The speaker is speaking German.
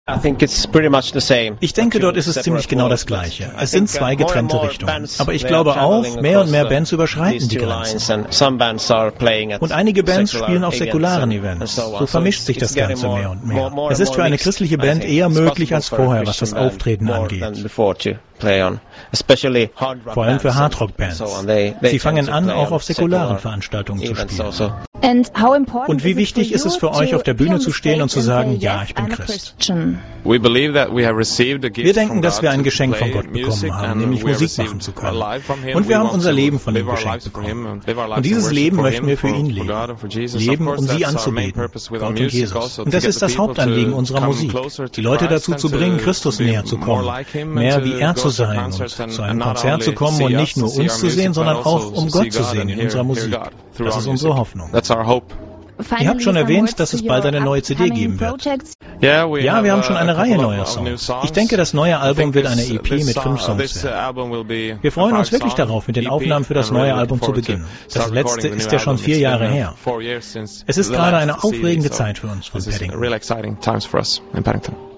Ich denke, dort ist es ziemlich genau das Gleiche. Es sind zwei getrennte Richtungen. Aber ich glaube auch, mehr und mehr Bands überschreiten die Grenzen. Und einige Bands spielen auf säkularen Events. So vermischt sich das Ganze mehr und mehr. Es ist für eine christliche Band eher möglich als vorher, was das Auftreten angeht. Vor allem für Hardrock-Bands. Sie fangen an, auch auf säkularen Veranstaltungen zu spielen. Und wie wichtig ist es für euch, auf der Bühne zu stehen und zu sagen, ja, ich bin Christ? Wir denken, dass wir ein Geschenk von Gott bekommen haben, nämlich Musik machen zu können. Und wir haben unser Leben von ihm geschenkt bekommen. Und dieses Leben möchten wir für ihn leben. Leben, um sie anzubeten, Gott und Jesus. Und das ist das Hauptanliegen unserer Musik, die Leute dazu zu bringen, Christus näher zu kommen, mehr wie er zu sein und zu einem Konzert zu kommen und nicht nur uns zu sehen, sondern auch um Gott zu sehen in unserer Musik. Das ist unsere Hoffnung. Ihr habt schon erwähnt, dass es bald eine neue CD geben wird. Ja, wir haben schon eine Reihe neuer Songs. Ich denke, das neue Album wird eine EP mit 5 Songs werden. Wir freuen uns wirklich darauf, mit den Aufnahmen für das neue Album zu beginnen. Das letzte ist ja schon 4 Jahre her. Es ist gerade eine aufregende Zeit für uns von Paddington.